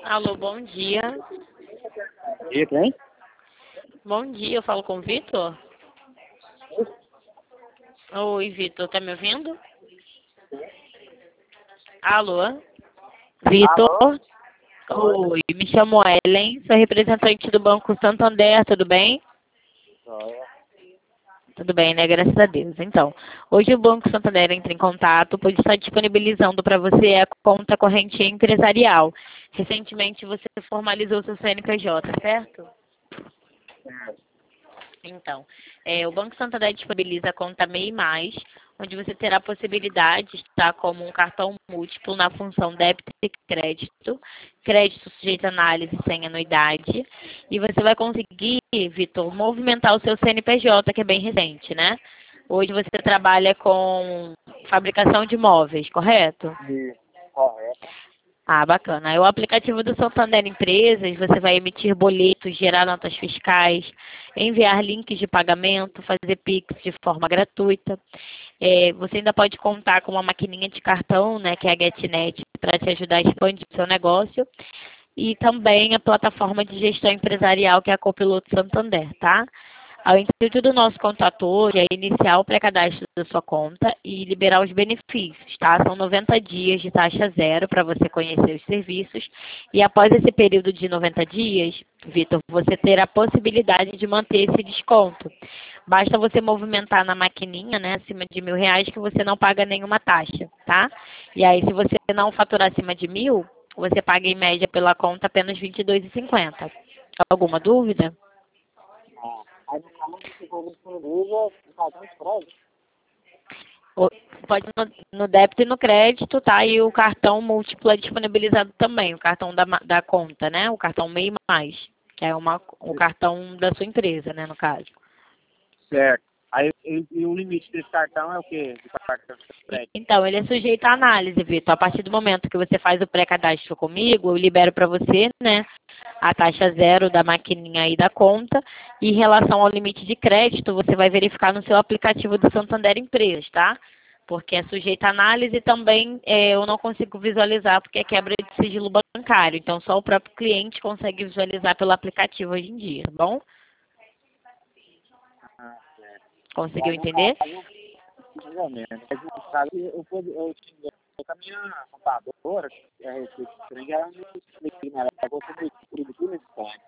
Alô, bom dia. E quem? Bom dia, eu falo com o Vitor? Oi, Vitor, tá me ouvindo? Alô? Vitor? Oi, me chamo Ellen, sou representante do Banco Santander, tudo bem? Tudo bem, né? Graças a Deus. Então, hoje o Banco Santander entra em contato, pois está disponibilizando para você a conta corrente empresarial. Recentemente você formalizou seu CNPJ, certo? Então, o Banco Santander disponibiliza a conta MEI+, onde você terá a possibilidade de estar como um cartão múltiplo na função débito e crédito, crédito sujeito a análise sem anuidade, e você vai conseguir, Vitor, movimentar o seu CNPJ, que é bem recente, né? Hoje você trabalha com fabricação de móveis, correto? Correto. Ah, bacana. Aí o aplicativo do Santander Empresas, você vai emitir boletos, gerar notas fiscais, enviar links de pagamento, fazer Pix de forma gratuita. Você ainda pode contar com uma maquininha de cartão, né, que é a GetNet, para te ajudar a expandir o seu negócio. E também a plataforma de gestão empresarial, que é a Copiloto Santander, tá? O intuito do nosso contator é iniciar o pré-cadastro da sua conta e liberar os benefícios, tá? São 90 dias de taxa zero para você conhecer os serviços. E após esse período de 90 dias, Vitor, você terá a possibilidade de manter esse desconto. Basta você movimentar na maquininha, né, acima de R$ 1.000, que você não paga nenhuma taxa, tá? E aí, se você não faturar acima de 1.000, você paga em média pela conta apenas R$ 22,50. Alguma dúvida? Aí no caso você disponibiliza o cartão de crédito. Pode no débito e no crédito, tá? E o cartão múltiplo é disponibilizado também, o cartão da conta, né? O cartão MEI+, que é o cartão da sua empresa, né, no caso. Certo. Aí e o limite desse cartão é o quê? Do cartão de crédito? Então, ele é sujeito à análise, Vitor. A partir do momento que você faz o pré-cadastro comigo, eu libero para você, né, a taxa zero da maquininha aí da conta. E em relação ao limite de crédito, você vai verificar no seu aplicativo do Santander Empresas, tá? Porque é sujeito à análise e também eu não consigo visualizar porque é quebra de sigilo bancário. Então, só o próprio cliente consegue visualizar pelo aplicativo hoje em dia, tá bom? Certo. Conseguiu Aí no entender? caso, mais ou menos. Mas no caso, eu tinha com a minha contadora, que é a Receita Estranha, ela me explica, né? Ela gostou tudo nesse ponto.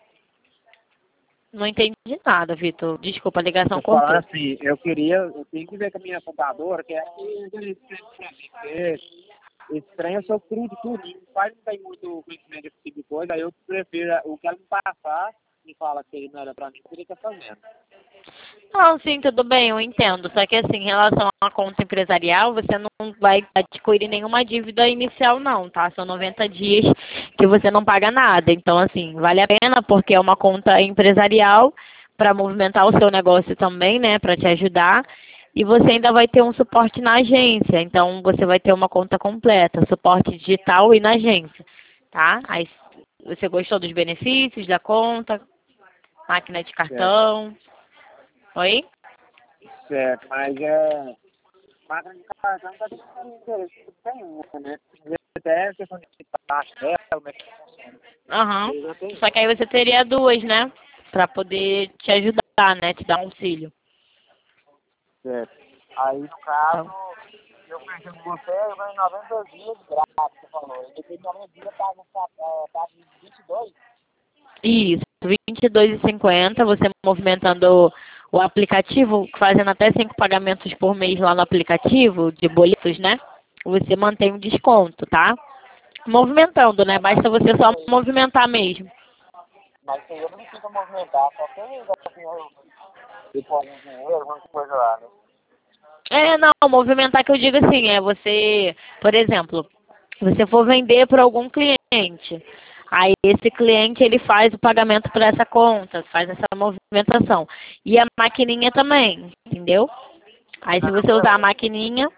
Não entendi nada, Vitor. Desculpa, a ligação Eu falando cortou. assim, eu tenho que ver com a minha contadora, que é aquele pra mim, porque esse trem eu sou cru de tudo, o pai não tem muito conhecimento desse tipo de coisa, aí eu prefiro o que ela me passar, me fala que não era pra mim, que ele tá fazendo. Não, sim, tudo bem, eu entendo. Só que assim, em relação à conta empresarial, você não vai adquirir nenhuma dívida inicial, não, tá? São 90 dias que você não paga nada. Então, assim, vale a pena porque é uma conta empresarial para movimentar o seu negócio também, né? Para te ajudar. E você ainda vai ter um suporte na agência. Então, você vai ter uma conta completa, suporte digital e na agência, tá? Aí, você gostou dos benefícios da conta? Máquina de Certo, cartão? Oi? certo, mas máquina de cartão tá tendo interesse, tem uma, né? Até a questão de taxa dela, como é que funciona. Aham. Eu já tenho, Só que aí você teria duas, né? Pra poder te ajudar, né? Te dar um auxílio. certo. Aí, no caso, Então, eu pensei com você, eu ganho 90 dias de graça, você falou. E depois de 90 dias pago 22. isso. 22,50, você movimentando o aplicativo, fazendo até 5 pagamentos por mês lá no aplicativo, de boletos, né? Você mantém um desconto, tá? Movimentando, né? Basta você só movimentar mesmo. Mas isso aí eu não preciso movimentar, só tem assim, eu pôr algum dinheiro, alguma coisa lá, né? Não, movimentar que eu digo assim, é você, por exemplo, você for vender para algum cliente, aí esse cliente ele faz o pagamento por essa conta, faz essa movimentação. E a maquininha também, entendeu? Aí se você usar a maquininha,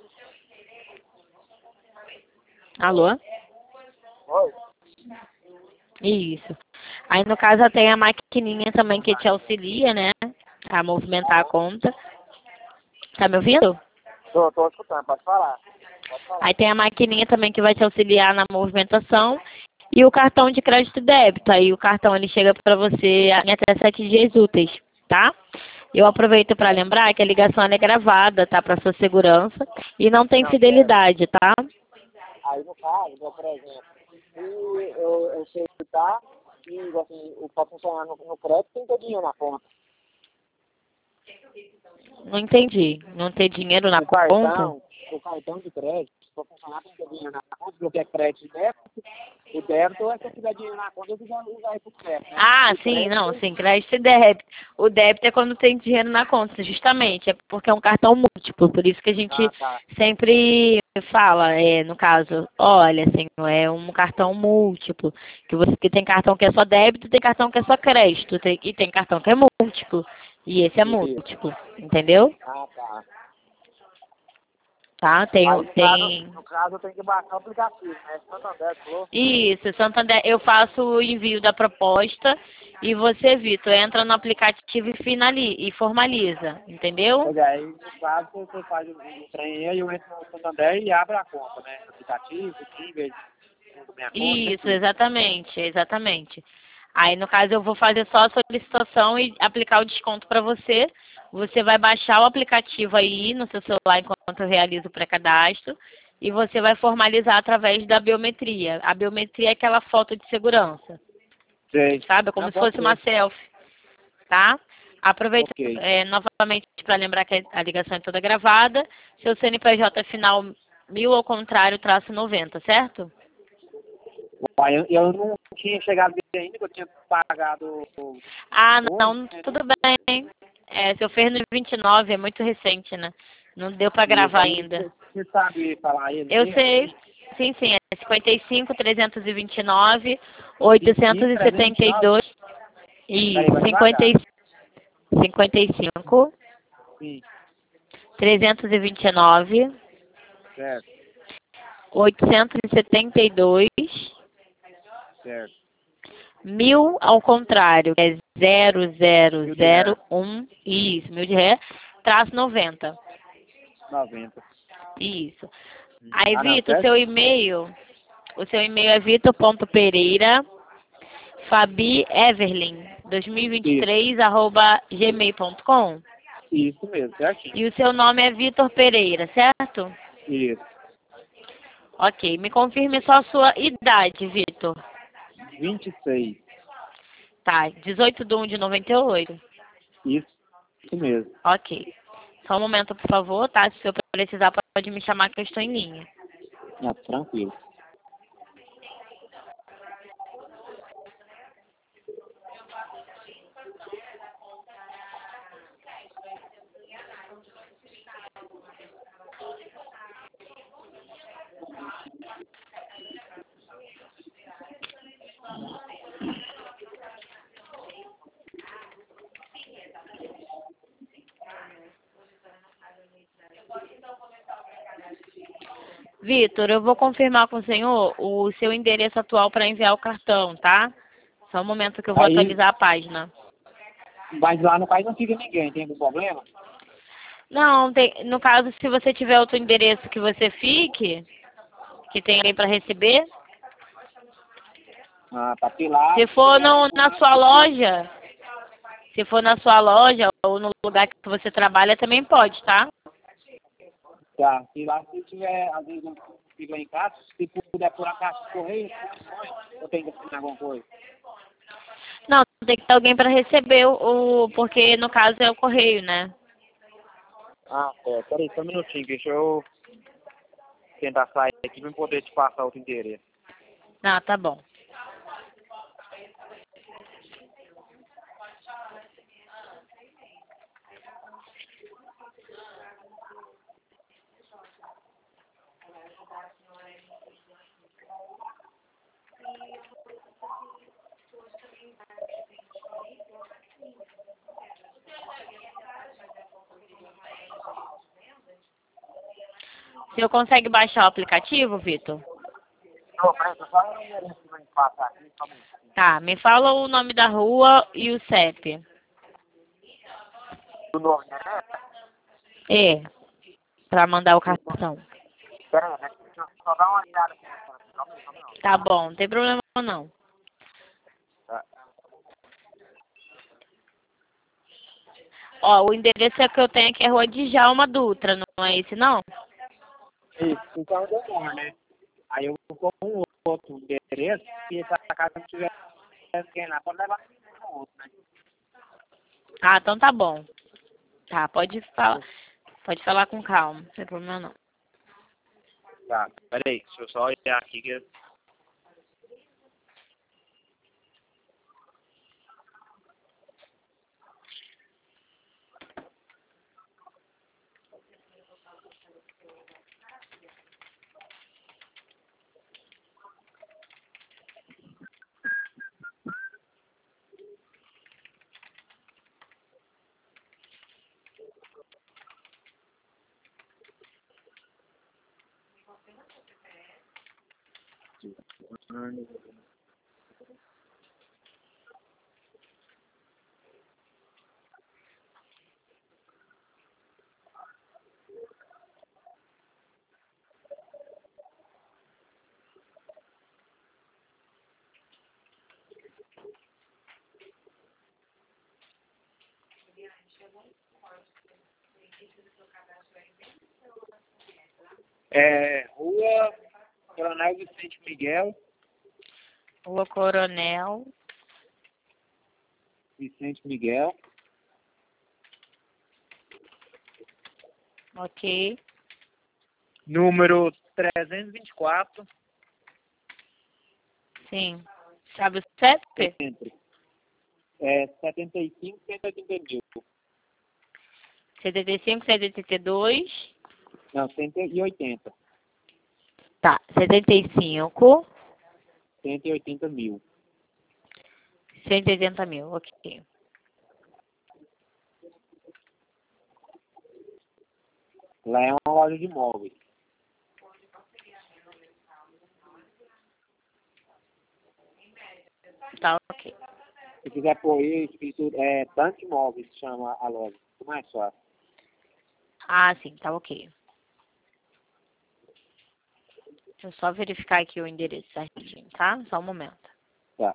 alô? Oi? Isso. Aí no caso tem a maquininha também que te auxilia, né, a movimentar a conta. Tá me ouvindo? Tô escutando, pode falar. Pode falar. Aí tem a maquininha também que vai te auxiliar na movimentação. e o cartão de crédito e débito. Aí o cartão ele chega para você em até 7 dias úteis, tá? Eu aproveito para lembrar que a ligação ela é gravada, tá? Para sua segurança e não tem Não, certo. fidelidade, tá? Aí no caso, igual, por exemplo, se eu sei tá, e igual assim, o pode funcionar no crédito, tem que ter dinheiro na conta. Não entendi. Não ter dinheiro na O conta? cartão de crédito, para funcionar, tem que ter dinheiro na conta, porque é crédito e débito. O débito é se eu tiver dinheiro na conta, eu quiser usar aí pro crédito, né? Ah, O sim, crédito, não, sim, crédito e débito. O débito é quando tem dinheiro na conta, justamente, é porque é um cartão múltiplo, por isso que a gente tá. sempre fala, no caso, olha, senhor, é um cartão múltiplo, que tem cartão que é só débito, tem cartão que é só crédito, e tem cartão que é múltiplo, e esse é Isso. múltiplo, entendeu? Tá. Tá, Aí, tem no caso, eu tenho que baixar o aplicativo, né? Santander, falou? Isso, Santander, eu faço o envio da proposta e você, Vitor, entra no aplicativo e formaliza, entendeu? Pois é, aí no caso você faz o trem aí, eu entro no Santander e abro a conta, né? Aplicativo, níveis, minha conta, tem Isso, tudo. exatamente. Aí, no caso, eu vou fazer só a solicitação e aplicar o desconto para você. Você vai baixar o aplicativo aí no seu celular enquanto eu realizo o pré-cadastro e você vai formalizar através da biometria. A biometria é aquela foto de segurança, Sei. sabe? É como Não, se pode fosse uma ser. selfie. Tá? Aproveito Ok. novamente para lembrar que a ligação é toda gravada. Seu CNPJ final 1000 ao contrário, traço 90, certo? Uai, eu não tinha chegado a ver ainda, que eu tinha pagado Ah, hoje, não, né? tudo bem. Seu fez no 29, é muito recente, né? Não deu para E gravar aí ainda. você sabe falar ele Eu mesmo? sei, sim, é 55, 329, 25, 329? 872, Peraí, isso, vai devagar. 55, Sim, 329, certo, 872, certo. 1000 ao contrário, é Mil de reais, 0001, isso, 1000 de ré, traço 90, 90. isso. Aí, Ah, não, Vitor, certo? o seu e-mail é vitor.pereira, Fabi Everlin, Isso, 2023, arroba gmail.com. isso mesmo, certinho. E o seu nome é Vitor Pereira, certo? Isso, Ok, me confirme só a sua idade, Vitor. 26. Tá, 18/1 de 98. Isso mesmo. Ok. Só um momento, por favor, tá? Se eu precisar, pode me chamar que eu estou em linha. Ah, tranquilo. Vitor, eu vou confirmar com o senhor o seu endereço atual para enviar o cartão, tá? Só um momento que eu vou Aí, atualizar a página. mas lá no país não fica ninguém, tem algum problema? Não, no caso, se você tiver outro endereço que você fique, que tem alguém para receber, Ah, tá lá, se se for tiver na ambulância sua aqui. loja, se for na sua loja ou no lugar que você trabalha, também pode, tá? Tá, se lá se tiver, às vezes eu fico lá em casa, se puder pôr a caixa de correio, põe, eu tenho que assinar alguma coisa. Não, tem que ter alguém para receber porque no caso é o correio, né? Ah, peraí, só um minutinho, deixa eu tentar sair aqui pra eu poder te passar outro endereço. Ah, tá bom. O senhor consegue baixar o aplicativo, Vitor? Não, peraí, só o endereço que vai me passar aqui, só um minutinho. Tá, me fala o nome da rua e o CEP. O nome, né? É, para mandar o cartão. Peraí, né? Deixa eu só dar uma olhada aqui, só um minuto. Tá bom, não tem problema ou não? Tá. Ó, o endereço que eu tenho aqui é Rua Djalma Dutra, não é esse não? Isso, então deu bom, né? Aí eu vou com um outro endereço, se essa casa não tiver ninguém lá, pode levar no outro, né? Ah, então tá bom. Tá, pode falar com calma, não tem problema não. Tá, peraí, deixa eu só olhar aqui que... Rua Coronel Vicente Miguel, Rua Coronel, ok. número 324, Sim. Sabe o CEP? centro. 75, 180 mil. 75, 182. Não, 180. Tá, 75, 180 mil. 180 mil, ok. Lá é uma loja de imóveis. Tá, ok. Se quiser pôr aí, escrito Tanque Imóveis, chama a loja. Muito mais fácil. Ah, sim, tá ok. Deixa eu só verificar aqui o endereço certinho, tá? Só um momento. Tá.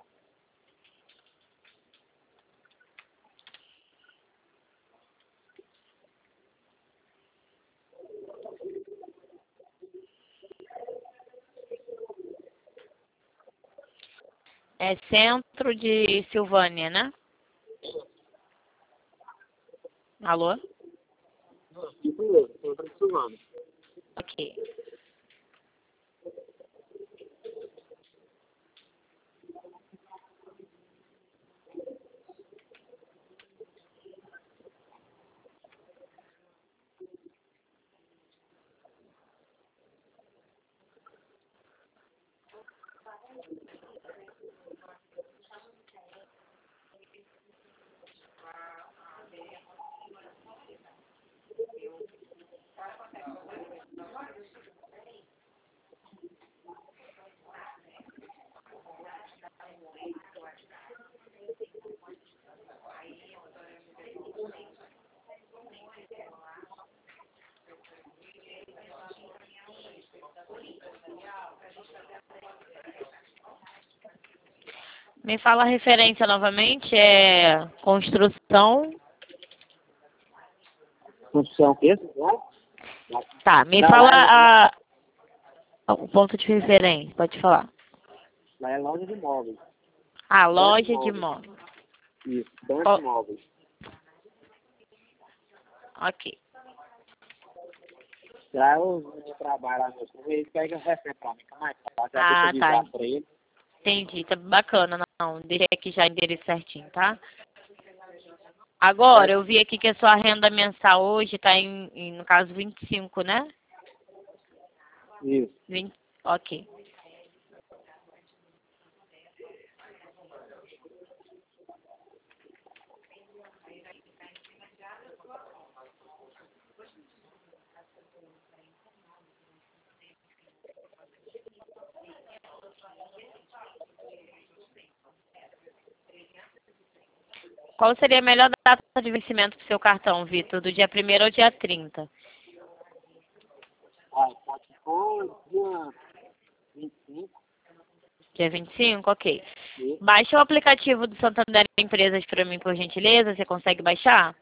É centro de Silvânia, né? Alô? Isso mesmo, sempre precisando. Ok. Me fala a referência novamente, é construção. Construção o quê? Tá, me Não, fala o ponto de referência, pode falar. lá é loja de imóveis. Ah, Tanque loja de Imóveis. imóveis. Isso, Tanque Ó, Imóveis. ok. Lá eu trabalho lá no Correio, pega recebe pra mim, fica mais fácil. Já deixa eu Ah, tá. avisar pra ele. Entendi, tá bacana. Não, deixei aqui já o endereço certinho, tá? Agora, eu vi aqui que a sua renda mensal hoje tá no caso, 25, né? Isso. 20, ok. Qual seria a melhor data de vencimento do seu cartão, Vitor? Do dia 1º ao dia 30? Ah, pode pôr dia 25. Dia 25? Ok. Isso. Baixa o aplicativo do Santander Empresas para mim, por gentileza. Você consegue baixar?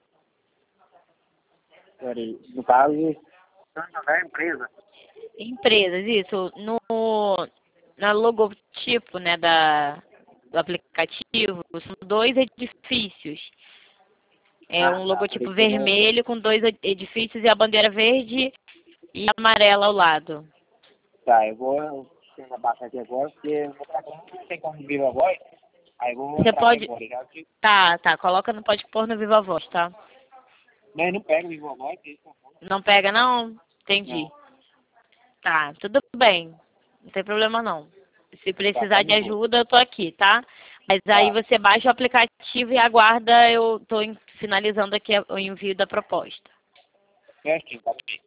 Peraí, no caso, Santander Empresa. Empresas, isso. Na logotipo, né, do aplicativo, são dois edifícios. É um logotipo Peraí, que eu vou... vermelho com dois edifícios e a bandeira verde e amarela ao lado. Tá, eu vou tentar baixar aqui agora, porque no programa não tem como vir a voz. Aí eu vou Você entrar aqui pode... agora. Já que... Tá, coloca, não pode pôr no Viva Voz, tá? Não, não pega o Viva Voz, que isso Não pega, não? Entendi. não. Tá, tudo bem. Não tem problema, não. Se precisar Tá de de boa. ajuda, eu tô aqui, tá? Mas aí Tá, você baixa o aplicativo e aguarda, eu tô finalizando aqui o envio da proposta. certinho, tá bem.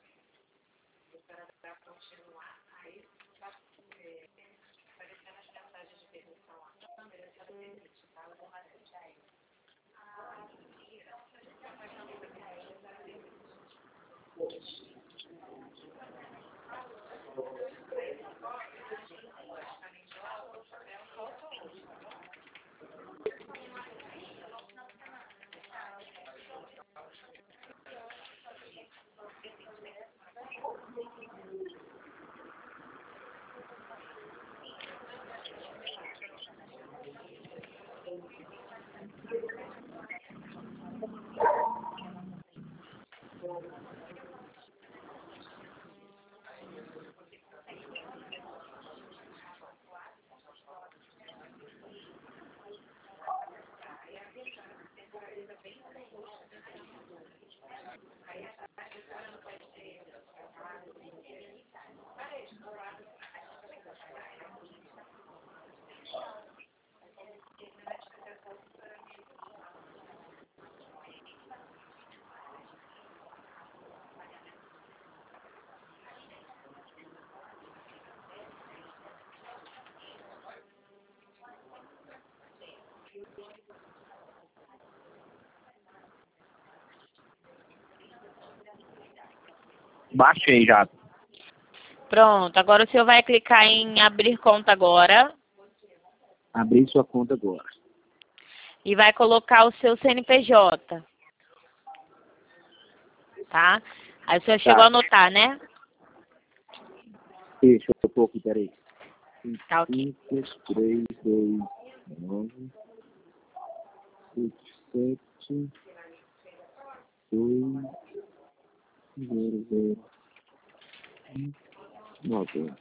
Baixei já. Pronto, agora o senhor vai clicar em abrir conta agora Abri sua conta agora. e vai colocar o seu CNPJ, tá? Aí o senhor chegou a Tá. anotar, né? Deixa eu pôr aqui, peraí. Tá, ok. 5, 3, 2, 9, 7, 2, 0, 0, 90.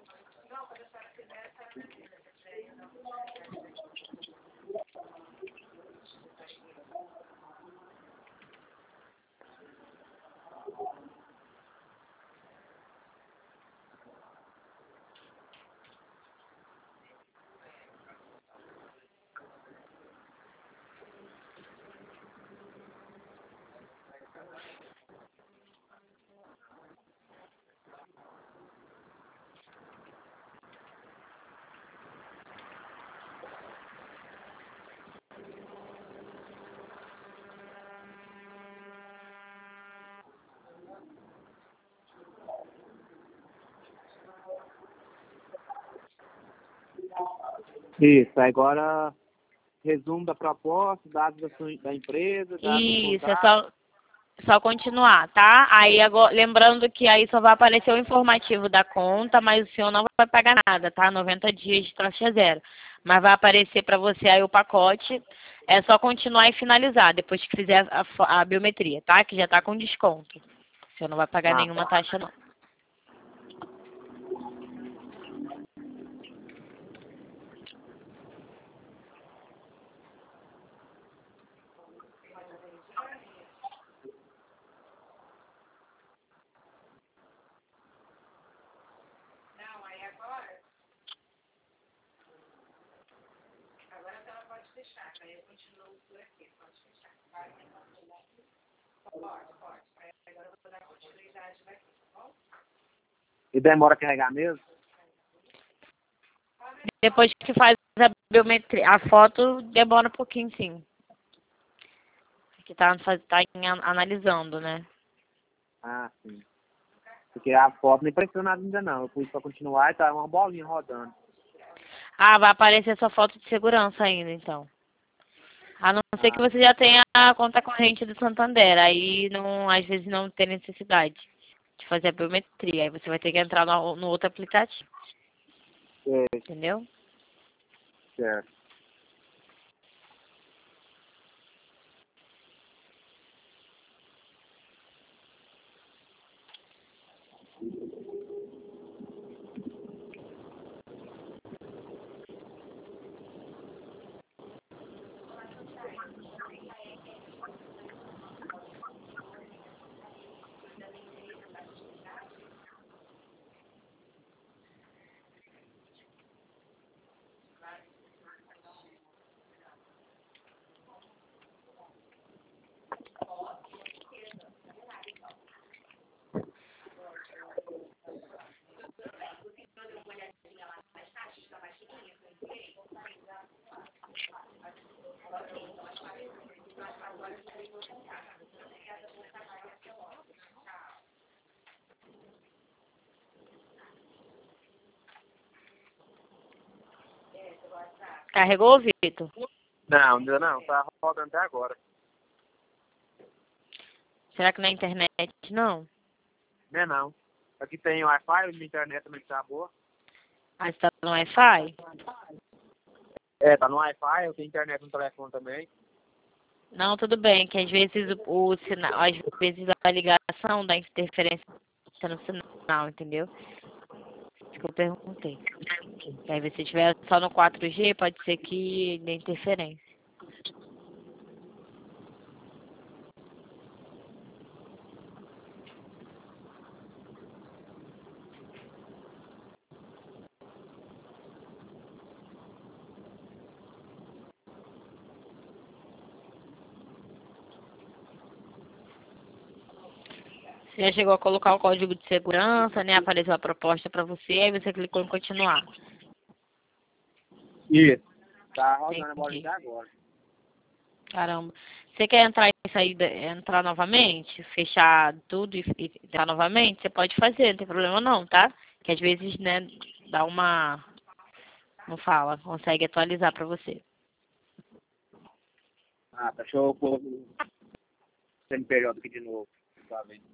Isso, agora resumo da proposta, dados da empresa, dados do Isso, é contrato. só continuar, tá? Aí agora, lembrando que aí só vai aparecer o informativo da conta, mas o senhor não vai pagar nada, tá? 90 dias de taxa zero. Mas vai aparecer para você aí o pacote. É só continuar e finalizar, depois que fizer a biometria, tá? Que já tá com desconto. O senhor não vai pagar Ah, nenhuma tá. taxa, não. E demora a carregar mesmo? Depois que faz a biometria, a foto demora um pouquinho, sim. Que analisando, né? Ah, sim. Porque a foto nem pressionou nada ainda não. Eu pus pra continuar e tá uma bolinha rodando. Ah, vai aparecer sua foto de segurança ainda, então. A não ser que Ah, você já tenha a conta corrente do Santander. Aí, não, às vezes, não tem necessidade de fazer a biometria. Aí você vai ter que entrar no outro aplicativo. sei, Entendeu? certo. Carregou, Vitor? Não, ainda não, tá rodando até agora. Será que na internet não? Não é não. Aqui tem Wi-Fi, minha internet também tá boa. Ah, você tá no Wi-Fi? É, tá no Wi-Fi, eu tenho internet no telefone também. Não, tudo bem, que às vezes o sinal, às vezes a ligação dá interferência no sinal, entendeu? Isso que eu perguntei. E aí se tiver só no 4G, pode ser que dê interferência. Você já chegou a colocar o código de segurança, né? Apareceu a proposta para você, aí você clicou em continuar. Isso. Tá rodando a bolinha Entendi. até agora. Caramba. Você quer entrar e sair, entrar novamente, fechar tudo e entrar novamente? Você pode fazer, não tem problema não, tá? Que às vezes, né, dá uma, não fala, consegue atualizar pra você. Ah, tá, deixa eu pôr o CNPJ aqui de novo. Tá vendo?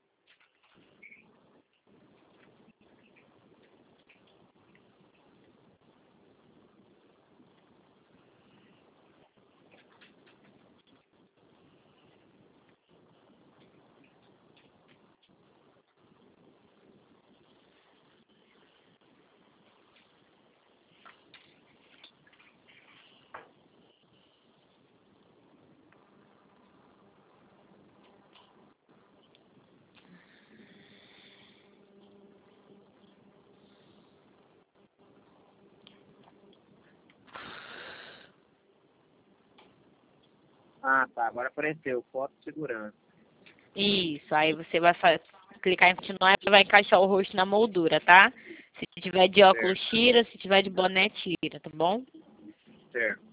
Ah, tá, agora apareceu, foto de segurança. Isso, aí você vai clicar em continuar e vai encaixar o rosto na moldura, tá? Se tiver de óculos, Certo, tira, se tiver de boné, tira, tá bom? certo.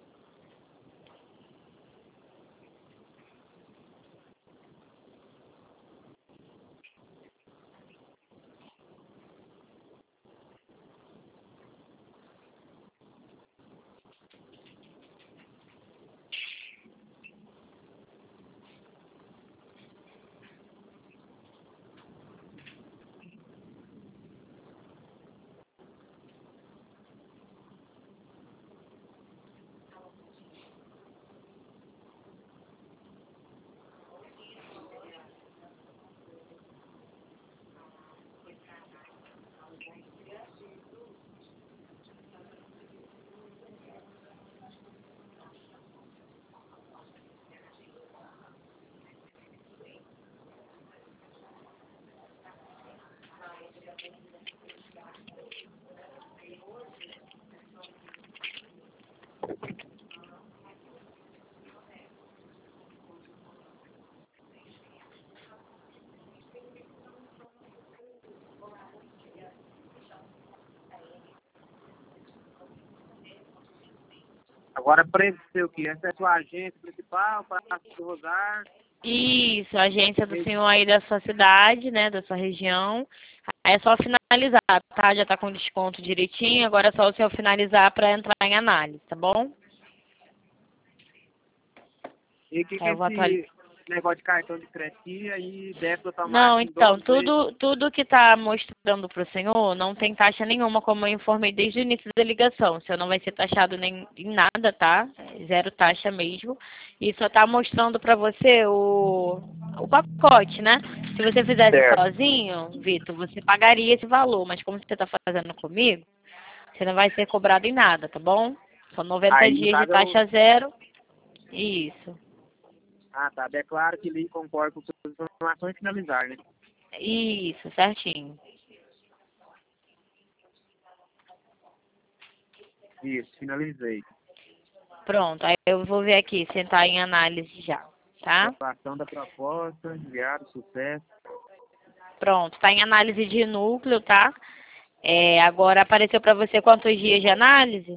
Agora apareceu aqui, essa é a sua agência principal, Praça do Rosário. Isso, a agência do senhor aí da sua cidade, né, da sua região. Aí é só finalizar, tá? Já tá com desconto direitinho, agora é só o senhor finalizar para entrar em análise, tá bom? E o que Aí é eu vou atualizar. esse negócio de cartão de crédito e débito Não, automático em então, 12 vezes? tudo que está mostrando para o senhor não tem taxa nenhuma, como eu informei desde o início da ligação. O senhor não vai ser taxado nem em nada, tá? É zero taxa mesmo. E só está mostrando para você o pacote, né? Se você fizesse Certo. sozinho, Vitor, você pagaria esse valor. Mas como você está fazendo comigo, você não vai ser cobrado em nada, tá bom? São 90 Aí, no dias de caso, eu... taxa zero. Isso. Ah, tá. Declaro que li e concordo com suas informações e finalizar, né? Isso, certinho. Isso, finalizei. Pronto, aí eu vou ver aqui, sentar em análise já, tá? Aprovação da proposta, enviado, sucesso. Pronto, tá em análise de núcleo, tá? Agora apareceu para você quantos dias de análise?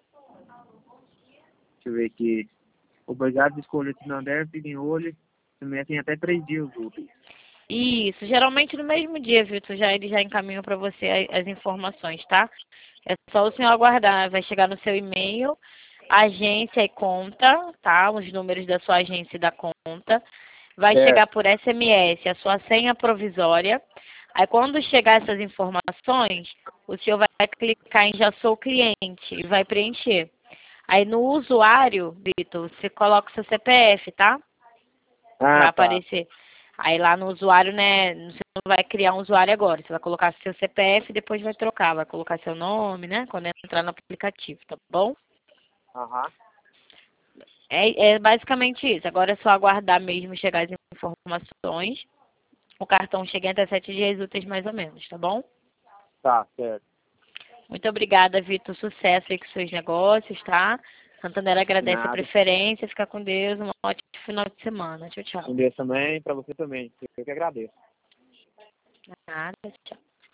Deixa eu ver aqui. Obrigado por escolher o Nander, fica em olho. Também tem até 3 dias úteis. Isso, geralmente no mesmo dia, Vitor, ele já encaminha para você as informações, tá? É só o senhor aguardar, vai chegar no seu e-mail, agência e conta, tá? Os números da sua agência e da conta. Vai chegar Certo. por SMS a sua senha provisória. Aí quando chegar essas informações, o senhor vai clicar em Já Sou Cliente e vai preencher. Aí no usuário, Vitor, você coloca o seu CPF, tá? Vai Ah, tá. aparecer. Aí lá no usuário, né, você não vai criar um usuário agora. Você vai colocar seu CPF e depois vai trocar. Vai colocar seu nome, né, quando entrar no aplicativo, tá bom? Aham. É basicamente isso. Agora é só aguardar mesmo chegar as informações. O cartão chega em até 7 dias úteis mais ou menos, tá bom? Tá, certo. Muito obrigada, Vitor. Sucesso aí com seus negócios, tá? Santander De agradece a nada. preferência. Fica com Deus. Um ótimo final de semana. Tchau, tchau. Um beijo também, pra você também. Eu que agradeço. Nada, tchau.